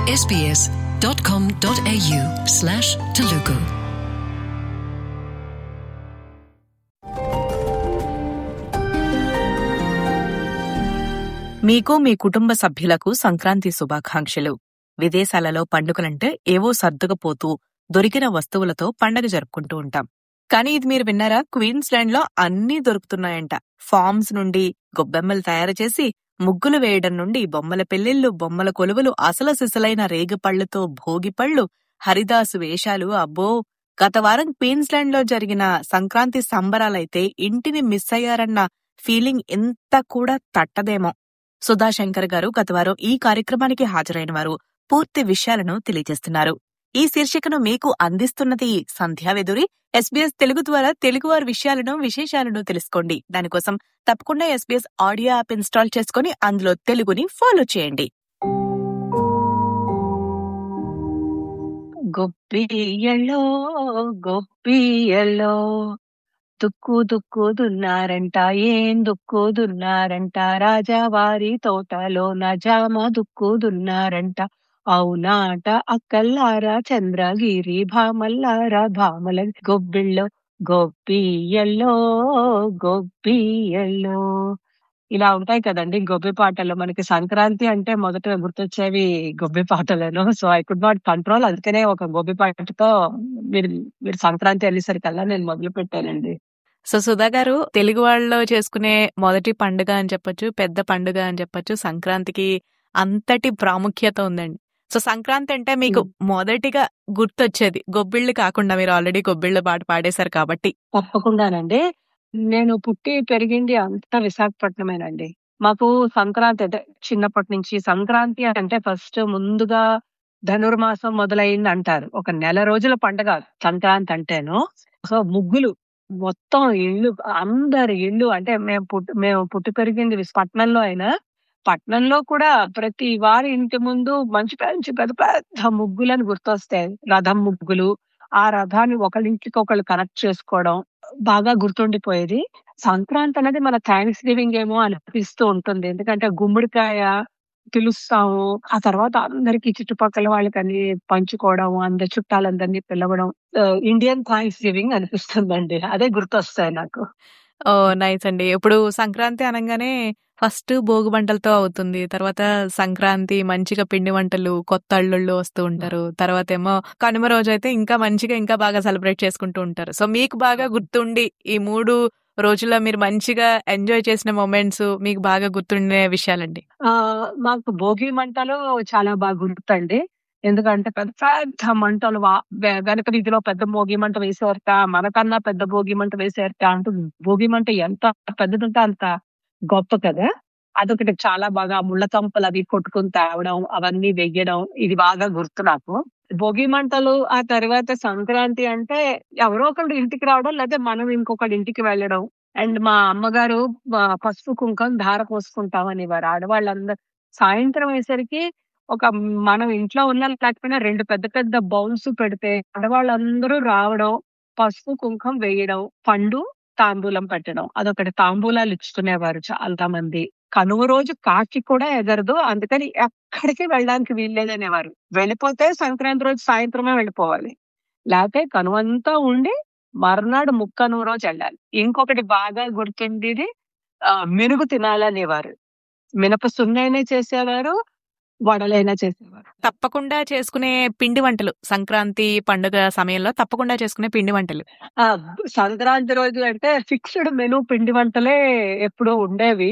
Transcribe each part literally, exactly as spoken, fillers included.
sbs.com.au slash Telugu. మీకు మీ కుటుంబ సభ్యులకు సంక్రాంతి శుభాకాంక్షలు. విదేశాలలో పండుగలంటే ఏవో సర్దుకుపోతూ దొరికిన వస్తువులతో పండగ జరుపుకుంటూ ఉంటాం. కానీ ఇది మీరు విన్నారా? క్వీన్స్లాండ్ లో అన్నీ దొరుకుతున్నాయంట. ఫార్మ్స్ నుండి గొబ్బెమ్మలు తయారు చేసి ముగ్గులు వేయడం నుండి బొమ్మల పెళ్లిళ్లు, బొమ్మల కొలువులు, అసలు సిసలైన రేగిపళ్లతో భోగిపళ్లు, హరిదాసు వేషాలు. అబ్బో, గత వారం క్వీన్స్లాండ్ లో జరిగిన సంక్రాంతి సంబరాలైతే ఇంటిని మిస్ అయ్యారన్న ఫీలింగ్ ఎంత కూడా తట్టదేమో. సుధాశంకర్ గారు గతవారం ఈ కార్యక్రమానికి హాజరైన వారు పూర్తి విషయాలను తెలియజేస్తున్నారు. ఈ శీర్షికను మీకు అందిస్తున్నది సంధ్యావెదురి. ఎస్బీఎస్ తెలుగు ద్వారా తెలుగువారి విషయాలను, విశేషాలను తెలుసుకోండి. దానికోసం తప్పకుండా ఎస్బీఎస్ ఆడియో యాప్ ఇన్స్టాల్ చేసుకుని అందులో తెలుగుని ఫాలో చేయండి. గొప్పియలో గొప్పియలో దుక్కు దుక్కు దున్నారంట, ఏం దుక్కు దున్నారంట, రాజావారి తోటలో నజామ దుక్కు దున్నారంట. అవునాట అక్కల్లారా చంద్రగిరి భామల్లారా భామల గొబ్బిళ్ళో గొప్పియల్లో గొప్పియల్లో. ఇలా ఉంటాయి కదండి గొబ్బి పాటలు. మనకి సంక్రాంతి అంటే మొదట గుర్తొచ్చేవి గొబ్బి పాటలను. So I could not control. అందుకనే ఒక గొబ్బి పాటతో మీరు మీరు సంక్రాంతి వెళ్ళేసరికల్లా నేను మొదలు పెట్టానండి. సో సుధా గారు, తెలుగు వాళ్ళలో చేసుకునే మొదటి పండుగ అని చెప్పొచ్చు, పెద్ద పండుగ అని చెప్పొచ్చు. సంక్రాంతికి అంతటి ప్రాముఖ్యత ఉందండి. సో సంక్రాంతి అంటే మీకు మొదటిగా గుర్తొచ్చేది గొబ్బిళ్ళు కాకుండా, మీరు ఆల్రెడీ గొబ్బిళ్ళ పాట పాడేశారు కాబట్టి. తప్పకుండానండి. నేను పుట్టి పెరిగింది అంతా విశాఖపట్నమేనండి. మాకు సంక్రాంతి అంటే చిన్నప్పటి నుంచి సంక్రాంతి అంటే ఫస్ట్ ముందుగా ధనుర్మాసం మొదలైంది అంటారు. ఒక నెల రోజుల పండుగ సంక్రాంతి అంటేను. సో ముగ్గులు మొత్తం ఇల్లు, అందరి ఇల్లు అంటే మేము పుట్టి మేము పుట్టి పెరిగింది పట్నంలో అయినా, పట్నంలో కూడా ప్రతి వారి ఇంటి ముందు మంచి మంచి పెద్ద పెద్ద ముగ్గులని గుర్తొస్తాయి. రథం ముగ్గులు, ఆ రథాన్ని ఒకళ్ళింటికి ఒకళ్ళు కనెక్ట్ చేసుకోవడం బాగా గుర్తుండిపోయేది. సంక్రాంతి అనేది మన థ్యాంక్స్ గివింగ్ ఏమో అనిపిస్తూ ఉంటుంది. ఎందుకంటే గుమ్మడికాయ పిలుస్తాము, ఆ తర్వాత అందరికి చుట్టుపక్కల వాళ్ళకని పంచుకోవడం, అందరి చుట్టాలందరినీ పిలవడం, ఇండియన్ థ్యాంక్స్ గివింగ్ అనిపిస్తుందండి. అదే గుర్తొస్తాయి నాకు. ఓ నైస్ అండి. ఇప్పుడు సంక్రాంతి అనగానే ఫస్ట్ భోగి మంటలతో అవుతుంది. తర్వాత సంక్రాంతి మంచిగా పిండి వంటలు, కొత్త అల్లుళ్ళు వస్తూ ఉంటారు. తర్వాత ఏమో కనుమ రోజు అయితే ఇంకా మంచిగా ఇంకా బాగా సెలబ్రేట్ చేసుకుంటూ ఉంటారు. సో మీకు బాగా గుర్తుండి ఈ మూడు రోజుల్లో మీరు మంచిగా ఎంజాయ్ చేసిన మూమెంట్స్, మీకు బాగా గుర్తుండే విషయాలండి. ఆ మాకు భోగి మంటలు చాలా బాగా గుర్తండి. ఎందుకంటే పెద్ద పెద్ద మంటలు వెనక వీధిలో పెద్ద భోగి మంట వేసేవారట, మనకన్నా పెద్ద భోగి మంట వేసేవారట అంటూ భోగి మంట ఎంత పెద్దదంటే అంత గొప్ప కదా. అదొకటి చాలా బాగా ముళ్ళ కంపలు అవి కొట్టుకుని తేవడం, అవన్నీ వెయ్యడం, ఇది బాగా గుర్తు నాకు. భోగి మంటలు, ఆ తర్వాత సంక్రాంతి అంటే ఎవరో ఒకళ్ళు ఇంటికి రావడం, లేదా మనం ఇంకొకటి ఇంటికి వెళ్ళడం. అండ్ మా అమ్మగారు పసుపు కుంకం ధార పోసుకుంటాం అనేవారు. ఆడవాళ్ళందరూ సాయంత్రం అయ్యేసరికి ఒక మనం ఇంట్లో ఉన్న లేకపోయినా రెండు పెద్ద పెద్ద బౌల్స్ పెడితే ఆడవాళ్ళందరూ రావడం, పసుపు కుంకం వేయడం, పండు తాంబూలం పెట్టడం, అదొకటి. తాంబూలాలు ఇచ్చుకునేవారు చాలా మంది. కనుమ రోజు కాకి కూడా ఎగరదు, అందుకని ఎక్కడికి వెళ్ళడానికి వీల్లేదనేవారు. వెళ్ళిపోతే సంక్రాంతి రోజు సాయంత్రమే వెళ్ళిపోవాలి, లేకపోతే కనుమంతా ఉండి మర్నాడు ముక్కనుమ రోజు వెళ్ళాలి. ఇంకొకటి బాగా గుర్తుండేది ఆ మినుగు తినాలనేవారు. మినప సున్నైనా చేసేవారు, వడలైనా చేసేవారు. తప్పకుండా చేసుకునే పిండి వంటలు సంక్రాంతి పండుగ సమయంలో తప్పకుండా చేసుకునే పిండి వంటలు. ఆ సంక్రాంతి రోజు అంటే ఫిక్స్డ్ మెనూ పిండి వంటలే ఎప్పుడూ ఉండేవి.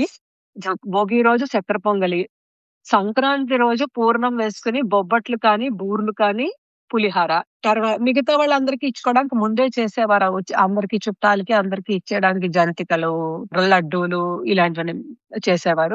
భోగి రోజు చక్కెర పొంగలి, సంక్రాంతి రోజు పూర్ణం వేసుకుని బొబ్బట్లు కానీ, బూర్లు కానీ, పులిహార. తర్వాత మిగతా వాళ్ళందరికీ ఇచ్చుకోవడానికి ముందే చేసేవారు. అందరికి చుట్టాలకి అందరికి ఇచ్చేయడానికి జంతికలు, లడ్డూలు ఇలాంటివన్నీ చేసేవారు.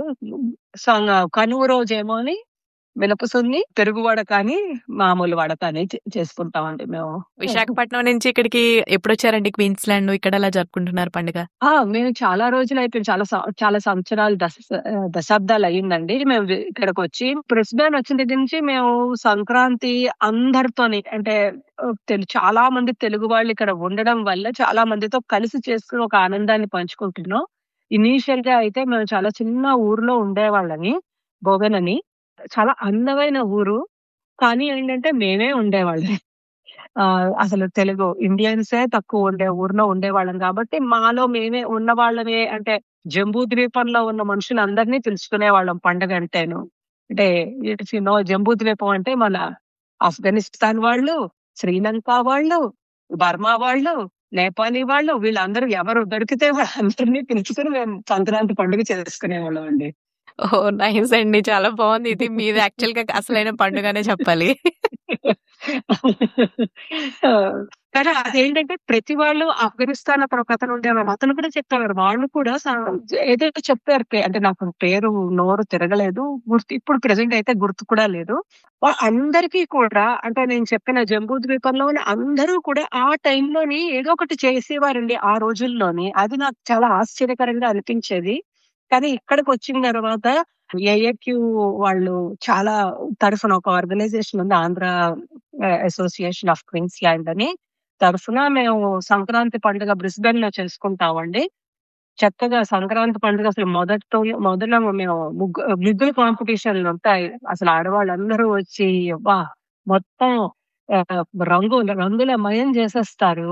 కనుమ రోజేమోని మినపసున్ని, పెరుగు వడ కానీ, మామూలు వడ కానీ చేసుకుంటామండి మేము. విశాఖపట్నం నుంచి ఇక్కడికి ఎప్పుడు వచ్చారండి? క్వీన్స్లాండ్ ఇక్కడ ఎలా జరుపుకుంటున్నారు పండుగ? ఆ మేము చాలా రోజులు అయిపోయింది, చాలా చాలా సంవత్సరాలు, దశ దశాబ్దాలు అయ్యిందండి మేము ఇక్కడికి వచ్చి. బ్రిస్బేన్ వచ్చిన దగ్గర నుంచి మేము సంక్రాంతి అందరితోని అంటే చాలా మంది తెలుగు వాళ్ళు ఇక్కడ ఉండడం వల్ల చాలా మందితో కలిసి చేసుకుని ఒక ఆనందాన్ని పంచుకుంటున్నాం. ఇనీషియల్ గా అయితే మేము చాలా చిన్న ఊర్లో ఉండేవాళ్ళని, బోగన్ అని. చాలా అందమైన ఊరు. కానీ ఏంటంటే మేమే ఉండేవాళ్ళం. ఆహ్, అసలు తెలుగు ఇండియన్సే తక్కువ ఉండే ఊర్లో ఉండేవాళ్ళం కాబట్టి మాలో మేమే ఉన్నవాళ్ళమే అంటే జంబూ ద్వీపంలో ఉన్న మనుషులందరినీ పిలుచుకునేవాళ్ళం పండగంటేను. అంటే ఇట్స్ యూ నో జంబూ ద్వీపం అంటే మన ఆఫ్ఘనిస్తాన్ వాళ్ళు, శ్రీలంక వాళ్ళు, బర్మా వాళ్ళు, నేపాలీ వాళ్ళు వీళ్ళందరూ ఎవరు దొరికితే వాళ్ళందరినీ పిలుచుకొని మేము సంక్రాంతి పండుగ చేసుకునేవాళ్ళమండి. ఓహ్! నైస్ అండి. చాలా బావుంది. ఇది మీది యాక్చువల్‌గా అసలైన పండుగనే చెప్పాలి. ఆ! కానీ అదేంటంటే ప్రతి వాళ్ళు ఆఫ్ఘనిస్తాన్ అతను ఒకతను ఉండేవారు. అతను కూడా చెప్పేవారు. వాళ్ళు కూడా స ఏదేదో చెప్పారు. పే అంటే నాకు పేరు నోరు తిరగలేదు. గుర్తు ఇప్పుడు ప్రెజెంట్ అయితే గుర్తు కూడా లేదు. వ అందరికీ కూడా అంటే నేను చెప్పిన జంబూ ద్వీపంలోని అందరూ కూడా ఆ టైంలోని ఏదో ఒకటి చేసేవారండి ఆ రోజుల్లోని. అది నాకు చాలా ఆశ్చర్యకరంగా అనిపించేది. కానీ ఇక్కడికొచ్చిన తర్వాత ఏఏక్యూ వాళ్ళు చాలా తరఫున ఒక ఆర్గనైజేషన్ ఉంది. ఆంధ్ర ఆహ్, అసోసియేషన్ ఆఫ్ క్వీన్స్‌లాండ్ అని. తరఫున మేము సంక్రాంతి పండుగ బ్రిస్బెన్‌లో చేసుకుంటామండి. చక్కగా సంక్రాంతి పండుగ అసలు మొదట్లో మొదల మేము ముగ్గు ముగ్గుల కాంపిటీషన్‌లుంటాయి. అసలు ఆడవాళ్ళందరూ వచ్చి అబ్బా! మొత్తం ఆహ్, రంగుల రంగులమయం చేసేస్తారు.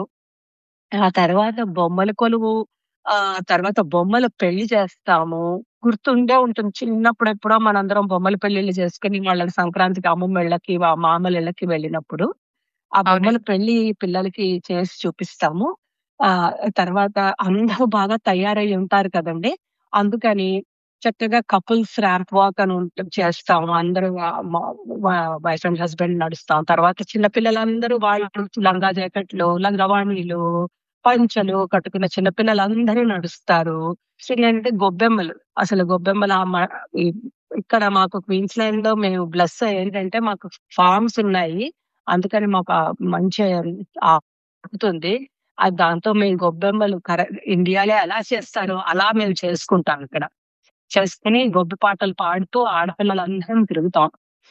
ఆ తర్వాత బొమ్మల కొలువు, ఆహ్, తర్వాత బొమ్మల పెళ్లి చేస్తాము. గుర్తుండే ఉంటుంది. చిన్నప్పుడు ఎప్పుడో మనందరం బొమ్మల పెళ్ళిళ్ళు చేసుకొని వాళ్ళకి సంక్రాంతికి అమ్మమ్మిళ్ళకి, వ మామలిళ్ళకి వెళ్ళినప్పుడు, ఆ బొమ్మల అవునండి. పెళ్లి పిల్లలకి చేసి చూపిస్తాము. ఆహ్, తర్వాత అందరూ బాగా తయారై ఉంటారు కదండీ! అందుకని చక్కగా కపుల్స్ ర్యాంప్ వాక్ అని ఉంట చేస్తాము. అందరూ ఆహ్, మ వ వైఫ్ అండ్ హస్బాండ్ నడుస్తాం. తర్వాత చిన్న పిల్లలందరూ వాళ్ళు లంగా జాకెట్లు, లంగావోణీలు, పంచలు కట్టుకున్న చిన్న పిల్లలందరూ నడుస్తారు. ఏంటంటే గొబ్బెమ్మలు. అసలు గొబ్బెమ్మల మ ఈ ఇక్కడ మాకు క్వీన్స్‌లాండ్‌లో మేము బ్లెస్ ఏంటంటే మాకు ఫార్మ్స్ ఉన్నాయి. అందుకని మాకు ఆహ్, మంచి ఆహ్, దొరుకుతుంది. అది దాంతో మేము గొబ్బెమ్మలు కర ఇండియాలో ఎలా చేస్తారో అలా మేము చేసుకుంటాం ఇక్కడ. చేసుకొని గొబ్బి పాటలు పాడుతూ ఆడపిల్లలందరం తిరుగుతాం.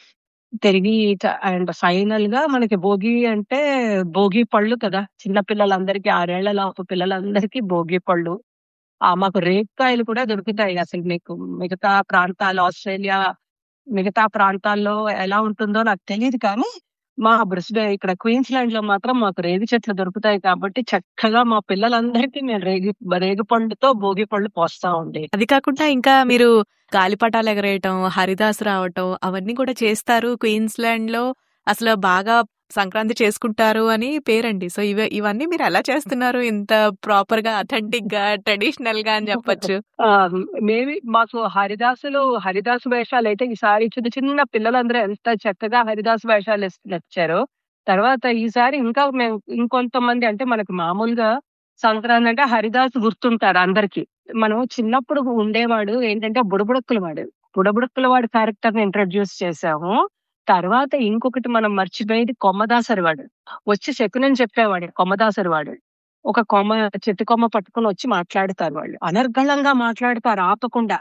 తిరిగి చ అండ్ ఫైనల్‌గా మనకి భోగి అంటే భోగి పళ్ళు కదా! చిన్న పిల్లలందరికీ ఆరు ఏళ్ల లోపు పిల్లలందరికీ భోగి పళ్ళు. ఆ! మాకు రేగికాయలు కూడా దొరుకుతాయి. అసలు మీకు మిగతా ప్రాంతాలు ఆస్ట్రేలియా, మిగతా ప్రాంతాల్లో ఎలా ఉంటుందో నాకు తెలీదు కానీ, మా బ్రిస్బే ఇక్కడ క్వీన్స్‌లాండ్‌లో మాత్రం మాకు రేగి చెట్లు దొరుకుతాయి కాబట్టి, చక్కగా మా పిల్లలందరికీ మేము రేగి రేగి పండుతో భోగి పళ్ళు పోస్తామండి. అది కాకుండా ఇంకా మీరు గాలిపటాలు ఎగరేయటం, హరిదాస్ రావటం అవన్నీ కూడా చేస్తారు. క్వీన్స్‌లాండ్‌లో అసలు బాగా సంక్రాంతి చేసుకుంటారు అని పేరండి. సో, ఇవ ఇవన్నీ మీరెలా చేస్తున్నారు? ఇంత ప్రాపర్‌గా, అథెంటిక్‌గా, ట్రెడిషనల్‌గా అని చెప్పొచ్చు. ఆ! మేబీ మాకు హరిదాసులు హరిదాసు వేషాలైతే ఈసారి చిన్న చిన్న పిల్లలందరూ ఎంత చక్కగా హరిదాసు వేషాలేసి నచ్చారో, తర్వాత ఈసారి ఇంకా మేము ఇంకొంతమంది అంటే మనకు మామూలుగా సంక్రాంతి అంటే హరిదాసు గుర్తుంటారు అందరికి. మనం చిన్నప్పుడు ఉండేవాడు ఏంటంటే బుడబుడక్కుల వాడు. బుడబుడక్కుల వాడి క్యారెక్టర్‌ని ఇంట్రొడ్యూస్ చేసాము. తర్వాత ఇంకొకటి మనం మర్చిపోయేది కొమ్మదాసరి వాడు. వచ్చి శకునం చెప్పేవాడు కొమ్మదాసరి వాడు. ఒక కొమ్మ చెట్టు కొమ్మ పట్టుకొని వచ్చి మాట్లాడుతారు వాళ్ళు. అనర్గళంగా మాట్లాడతారు ఆపకుండా.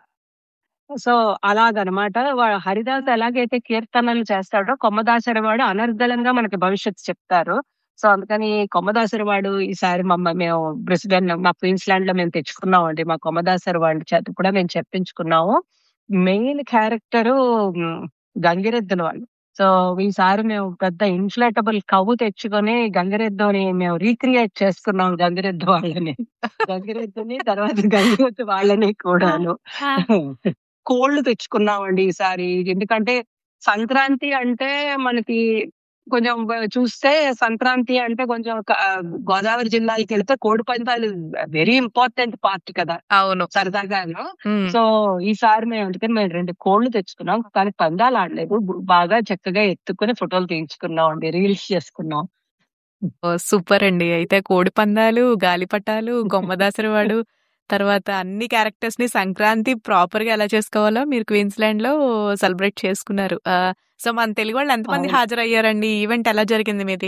సో, అలాగనమాట. వా హరిదాస్ ఎలాగైతే కీర్తనలు చేస్తాడో, కొమ్మదాసరి వాడు అనర్గళంగా మనకి భవిష్యత్తు చెప్తారు. సో, అందుకని కొమ్మదాసరి వాడు ఈసారి మమ్మ మేము బ్రిస్బెన్ మా క్వీన్స్‌లాండ్‌లో మేము తెచ్చుకున్నామండి. మా కొమ్మదాసరి వాడి చేత కూడా మేము చెప్పించుకున్నాము. మెయిన్ క్యారెక్టరు హ్మ్, గంగిరెద్దుల వాళ్ళు. సో, ఈసారి మేము పెద్ద ఇన్‌ఫ్లేటబుల్ కవ్వు తెచ్చుకొని గంగిరెద్దుని మేము రీక్రియేట్ చేసుకున్నాం గంగిరెద్దు వాళ్ళని. గంగిరెద్దుని తర్వాత గంగిరెద్దు వాళ్ళని ఆ! కూడాను. ఆ! కోళ్ళు తెచ్చుకున్నామండి ఈసారి. ఎందుకంటే సంక్రాంతి అంటే మనకి కొంచెం వ చూస్తే సంక్రాంతి అంటే కొంచెం క గోదావరి జిల్లాలకెళ్తే కోడి పందాలు వెరీ ఇంపార్టెంట్ పార్ట్ కదా! అవును. సరదాగాను. హ్మ్. సో, ఈసారి మేము అందుకని మేము రెండు కోళ్ళు తెచ్చుకున్నాం. కానీ పందాలాడలేదు. బు బాగా చక్కగా ఎత్తుకొని ఫోటోలు తీయించుకున్నామండి. రీల్స్ చేసుకున్నాం. ఓహ్! సూపరండి. అయితే కోడిపందాలు, గాలిపటాలు, కొమ్మదాసరివాడు, తర్వాత అన్ని క్యారెక్టర్స్‌ని సంక్రాంతి ప్రాపర్‌గా ఎలా చేసుకోవాలో మీరు క్వీన్స్‌లాండ్‌లో సెలబ్రేట్ చేసుకున్నారు. ఆహ్, సో, మన తెలుగు వాళ్ళు ఎంతమంది అవును. హాజరయ్యారండి? ఈ ఈవెంట్ ఎలా జరిగింది మీది?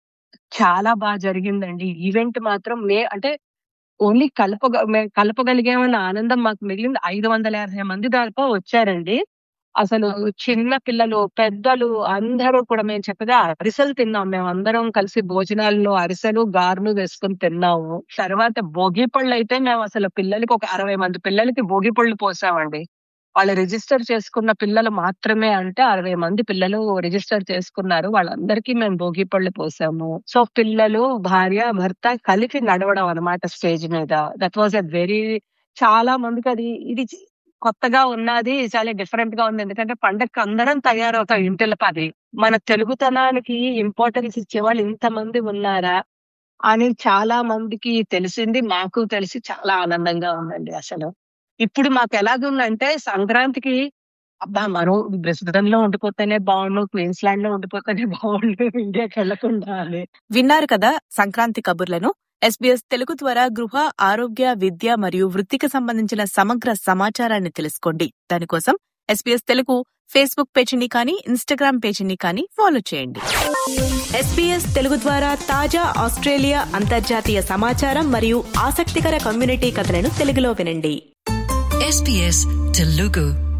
చాలా బా జరిగిందండి. ఈవెంట్ మాత్రం మే అంటే ఓన్లీ కలపగ మేము కలపగలిగామన్న ఆనందం మాకు మిగిలింది. ఐదు వందల యాభై మంది దాకా వచ్చారండి. అసలు చిన్న పిల్లలు, పెద్దలు అందరూ కూడా మేము చక్కగా అరిసెలు తిన్నాం. మేమందరం కలిసి భోజనాల్లో అరిసెలు, గారెలు వేసుకొని తిన్నాము. తర్వాత భోగి పళ్ళైతే మేమసలు పిల్లలకి ఒక అరవై మంది పిల్లలకి భోగి పళ్ళు పోసామండి. వాళ్ళు రిజిస్టర్ చేసుకున్న పిల్లలు మాత్రమే అంటే అరవై మంది పిల్లలు రిజిస్టర్ చేసుకున్నారు. వాళ్ళందరికీ మేము భోగి పళ్ళు పోసాము. సో పిల్లలు, భార్య, భర్త కలిపి నడవడం అన్నమాట స్టేజ్ మీద. దట్ వాజ్ ఎ వెరీ చాలా మందికి అది ఇది కొత్తగా ఉన్నది, చాలా డిఫరెంట్ గా ఉంది. ఎందుకంటే పండగకి అందరం తయారవుతాం ఇంటిల పది. మన తెలుగుతనానికి ఇంపార్టెన్స్ ఇచ్చేవాళ్ళు ఇంతమంది ఉన్నారా అని చాలా మందికి తెలిసింది. మాకు తెలిసి చాలా ఆనందంగా ఉందండి అసలు. ఇప్పుడు మాకు ఎలాగుందంటే సంక్రాంతికి అబ్బా మనం బ్రిస్బెన్ లో ఉండిపోతేనే బాగుండు, క్వీన్స్ ల్యాండ్ లో ఉండిపోతేనే బాగుండు, ఇండియాకి వెళ్లకుండా అని. విన్నారు కదా సంక్రాంతి కబుర్లను. ఎస్బీఎస్ తెలుగు ద్వారా గృహ, ఆరోగ్య, విద్య మరియు వృత్తికి సంబంధించిన సమగ్ర సమాచారాన్ని తెలుసుకోండి. దానికోసం ఎస్బీఎస్ తెలుగు ఫేస్బుక్ పేజీని కానీ ఇన్స్టాగ్రామ్ పేజీని కానీ ఫాలో చేయండి. ఎస్బీఎస్ తెలుగు ద్వారా తాజా ఆస్ట్రేలియా, అంతర్జాతీయ సమాచారం మరియు ఆసక్తికర కమ్యూనిటీ కథలను తెలుగులో వినండి. ఎస్బీఎస్ తెలుగు.